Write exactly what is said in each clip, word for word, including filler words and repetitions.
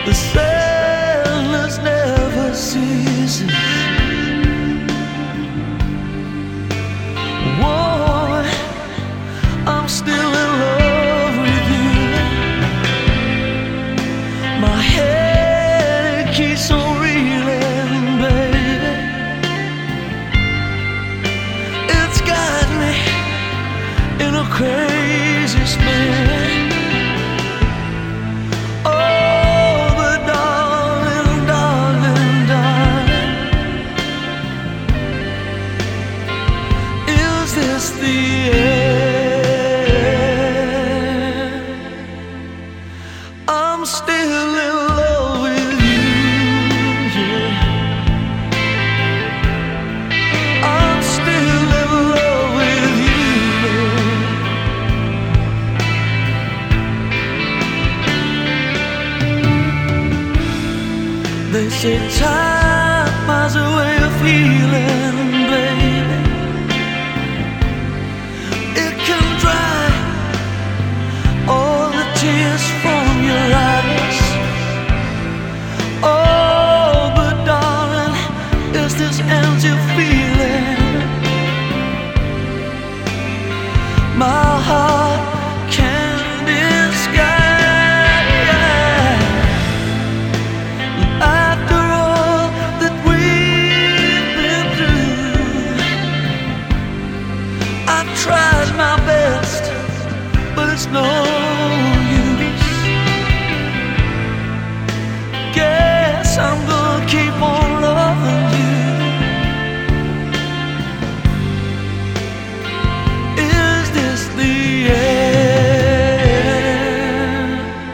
The sadness never ceases. Whoa, I'm still in love with you. My head, it keeps on reeling, baby. It's got me in a crazy spin. I'm still in love with you, yeah. I'm still in love with you, yeah. They say time has a way of healing, baby. It can dry all the tears from your eyes. Oh, but darling, is this empty feeling? My heart can't disguise. After all that we've been through, I've tried my best, but it's no use. Guess I'm gonna keep on loving you. Is this the end?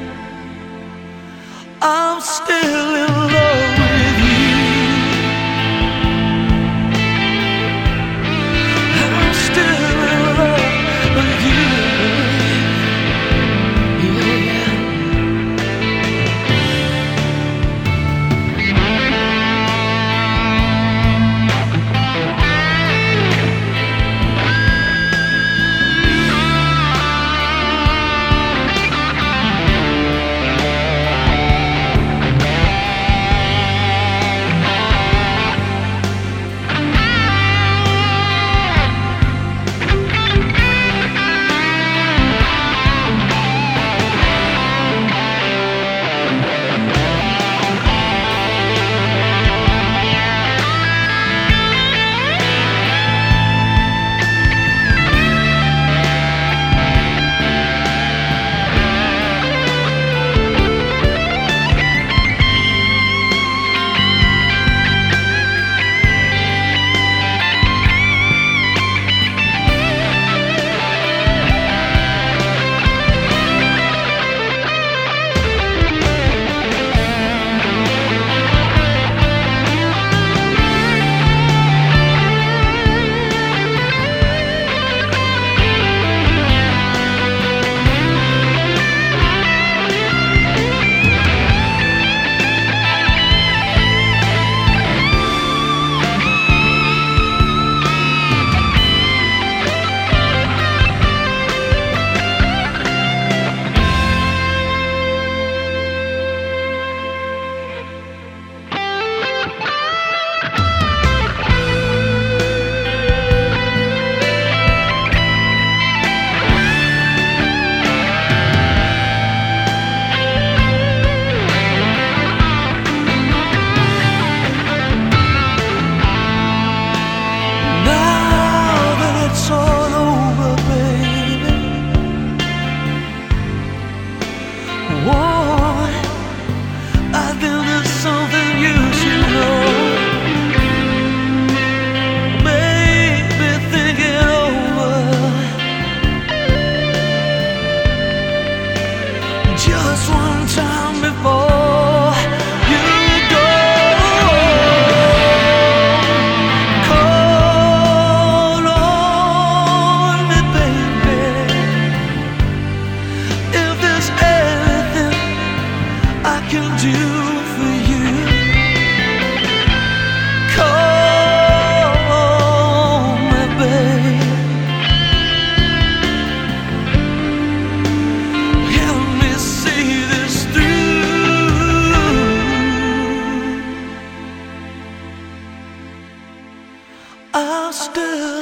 I'm still in love with you. I'm still in love with you. Just one time before you go, call on me, baby. If there's anything I can do for you, call me, baby. Help me see this through. stood